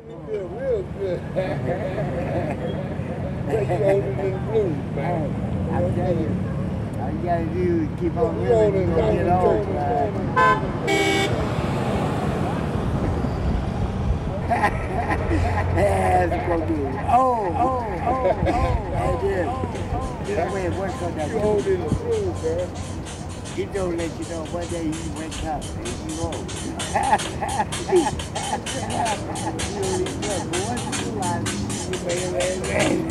You feel real good. Take you older than the blues, man. I'm telling you, all you gotta do is keep on You living, you're rolling, gonna get old, man. That's gonna be that's it. Get away and work on that. You old in the blues, man. He don't let you know one day you wake up and you old. You don't even know, but once you realize you made a man.